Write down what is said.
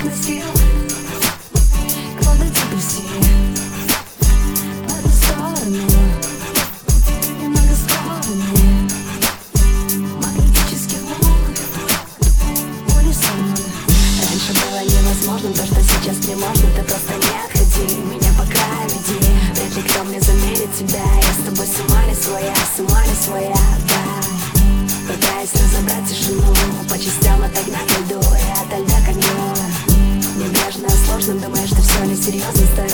носил. Кладу депрессии в одну сторону и многосторонние магнетических волн в унисон. Раньше было невозможно то, что сейчас мне можно. Ты просто не отходи, меня по краю веди. Вряд ли кто мне заменит тебя. Я с тобой с ума не своя, да. Пытаюсь разобрать тишину, по частям отогнать льду и ото льда к огню. Небрежно, сложно, думаешь, что все несерьезно, стоит